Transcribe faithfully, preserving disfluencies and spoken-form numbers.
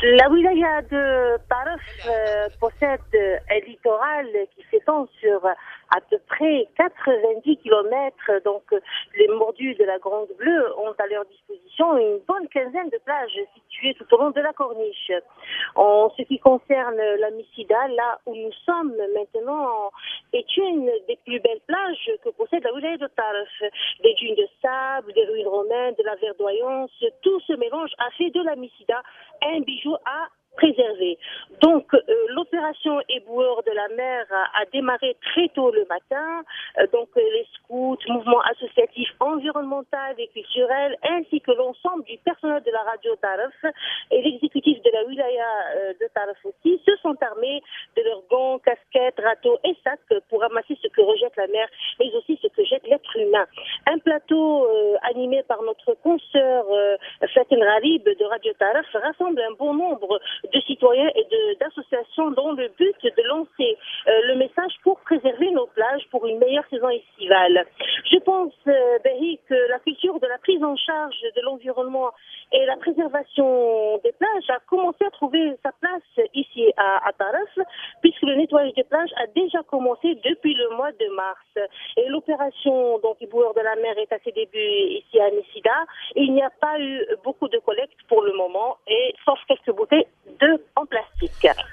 La wilaya de Taraf euh, possède un littoral qui s'étend sur à peu près quatre-vingt-dix kilomètres. Donc, les mordus de la Grande Bleue ont à leur disposition une bonne quinzaine de plages situées tout au long de la corniche. En ce qui concerne la Missida, là où nous sommes maintenant, est une des plus belles plages que possède la wilaya de Taraf. Des dunes de sable, des ruines romaines, de la verdoyance, tout ce mélange a fait de la Missida un bijou à préserver. Donc, euh, l'opération éboueur de la mer a, a démarré très tôt le matin. Euh, donc, euh, les scouts, mouvements associatifs, environnementaux et culturels, ainsi que l'ensemble du personnel de la radio Taraf et l'exécutif de la wilaya euh, de Taraf aussi, se sont armés de leurs gants, casquettes, râteaux et sacs pour ramasser ce que rejette la mer, mais aussi ce que jette l'être humain. Un plateau euh, animé par notre consoeur euh, Fatin Gharib de Radio Taraf rassemble un bon nombre de citoyens et de, d'associations dans le but de lancer euh, le message pour préserver nos plages pour une meilleure saison estivale. Je pense, euh, Berry, que la culture de la prise en charge de l'environnement et la préservation des plages a commencé à trouver sa place ici à, à Taraf, puisque le nettoyage des plages a déjà commencé depuis le mois de mars. Et l'opération donc éboueur de la mer est à ses débuts ici à Missida. Il n'y a pas eu beaucoup de collecte pour le moment, et sauf quelques bouteilles de en plastique.